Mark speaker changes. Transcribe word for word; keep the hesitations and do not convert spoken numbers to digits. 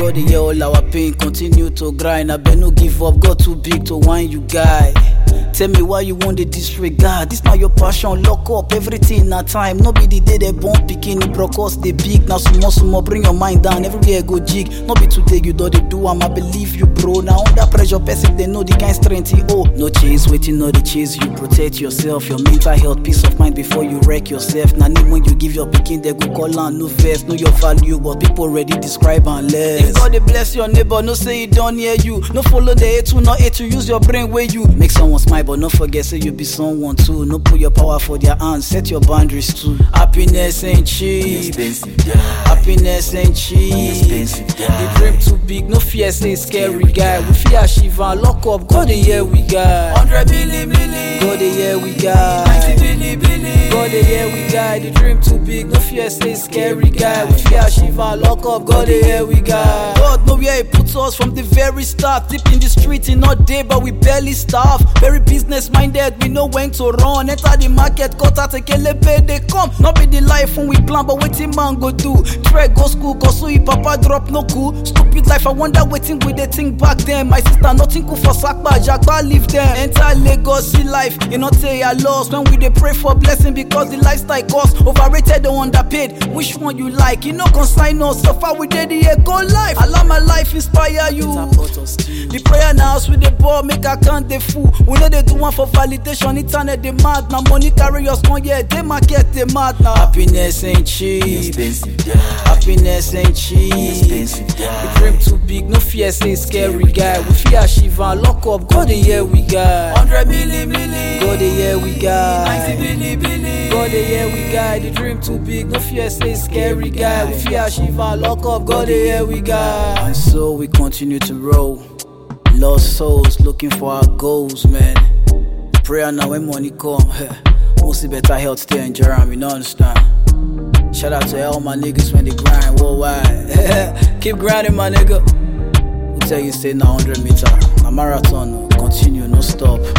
Speaker 1: God dey hear all our pain, continue to grind. I bet no give up, God too big to whine you guy. Tell me why you want to disregard. This not your passion, lock up everything na time. No be the day they born pikin, broke us they big. Now sumo sumo, bring your mind down, everywhere go jig. No be today you do they do, I'ma believe you bro. Now under pressure, person they know the kind strength he oh. No chase, waiting, no the chase you. Protect yourself, your mental health, peace of mind before you wreck yourself. Now when you give your pikin, they go call on no first. Know your value, but people already describe and less. If God they bless your neighbor, no say it don't hear you. No follow the A two, no A to use your brain where you make someone smile. But no forget, say you be someone too. No put your power for their hands, set your boundaries too. Happiness ain't cheap. Happiness ain't cheap. The dream too big, no fear, say scary guy. We fear Shiva, lock up, God the year we got. Hundred billion, billion. God the year we got. Ninety billion, billion. God the year we got. The dream too big, no fear, say scary guy. We fear Shiva, lock up, God the year we got. God know where He puts us from the very start. Deep in the street, in all day, but we barely starve. Very business minded, we know when to run. Enter the market, cut out a kelepe, they come. Not be the life when we plan, but waiting man go do. Try go school, cause so he papa drop no cool. Stupid life, I wonder waiting with the thing back then. My sister nothing cool for Sakba, Jagba leave them. Enter Lagos, see life, you not say I lost. When we they pray for blessing because the lifestyle cost. Overrated or underpaid, which one you like? You know consign us, so far we did the go life. Allow my life inspire you. The prayer now with the ball, make I count the fool. We know they do one for validation, internet they mad. Now money carry us on, yeah, they market they mad now. Happiness ain't cheap. Happiness ain't cheap. The dream too big, no fear, say scary guy. We fear Shiva, lock up, God the year we got. Hundred million, million. God the year we got. Ninety billion, billion. God the year we got. The dream too big, no fear, say scary guy. We fear Shiva, lock up, God the year we got. And so we continue to roll. Lost souls looking for our goals, man. Prayer now when money come. Mostly better health, stay in Jerome, you know understand. Shout out to all my niggas when they grind worldwide. Keep grinding, my nigga. We'll tell you stay now one hundred meter. A marathon, continue, no stop.